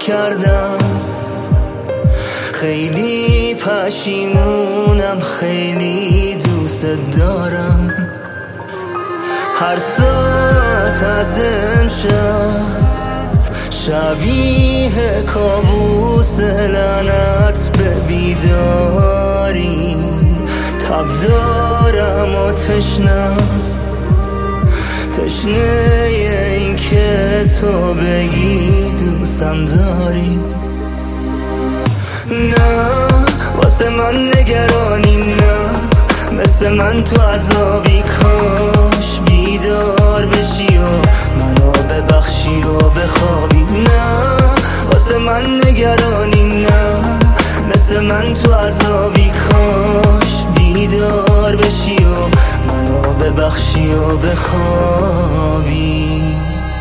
کردم. خیلی پشیمونم، خیلی دوست دارم. هر ساعت از امشب شبیه کابوس لعنت به بیداری. تب دارم و تشنه این که تو بگی دوستم داری. نه واسه من نگرانی، نه مثل من تو عذابی. کاش بیدار بشی و منو ببخشی و بخوابی. نه واسه من نگرانی، نه مثل من تو عذابی. کاش بیدار بشی و منو ببخشی و بخوابی.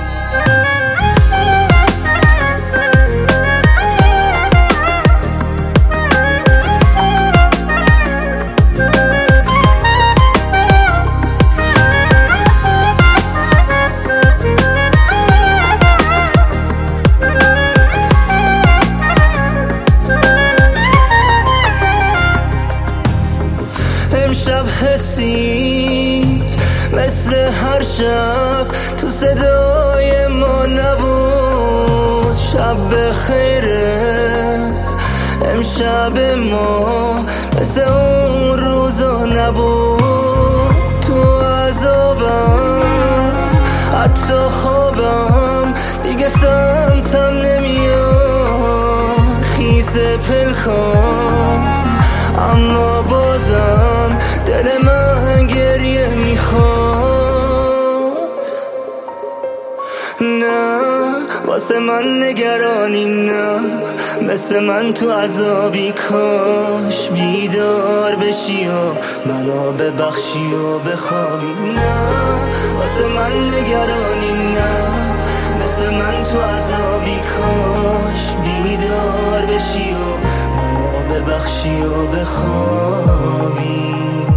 امشب حسی مثل هر شب تو صدای ما نبود. شب بخیره امشب ما مثل اون روزا نبود. تو عذابم حتی خوابم دیگه سمتم نمیاد. خیزه پلکام اما بازم دل من گریه میخواد. نه واسه من نگرانی، نه مثل من تو عذابی. کاش بیدار بشی و منو ببخشی و بخوابی. نه واسه من نگرانی، نه مثل من تو عذابی. کاش بیدار بشی و ببخشی و بخوابی.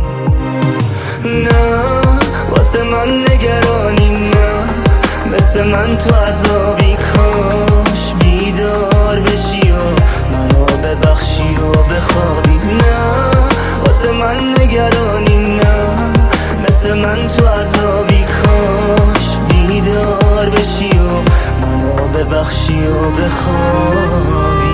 نه واسه من نگرانی، نه مثل من تو عذابی. کاش بیدار بشی و منو ببخشی و بخوابی. نه واسه من نگرانی، نه مثل من تو عذابی. کاش بیدار بشی و منو ببخشی و بخوابی.